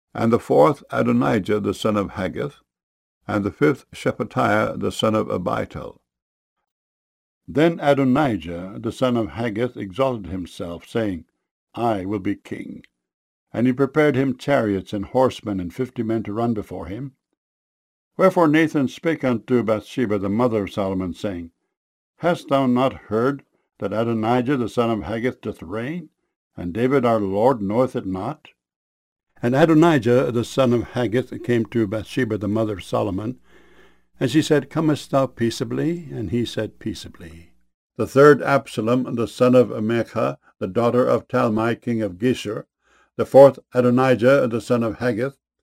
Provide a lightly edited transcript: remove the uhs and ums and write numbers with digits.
and the fourth Adonijah the son of Haggith, and the fifth Shephatiah the son of Abital. Then Adonijah the son of Haggith exalted himself, saying, I will be king. And he prepared him chariots and horsemen and 50 men to run before him. Wherefore Nathan spake unto Bathsheba the mother of Solomon, saying, Hast thou not heard that Adonijah the son of Haggith doth reign, and David our Lord knoweth it not? And Adonijah the son of Haggith came to Bathsheba the mother of Solomon, and she said, Comest thou peaceably? And he said, Peaceably. The third Absalom the son of Maachah, the daughter of Talmai king of Geshur, the fourth Adonijah the son of Haggith,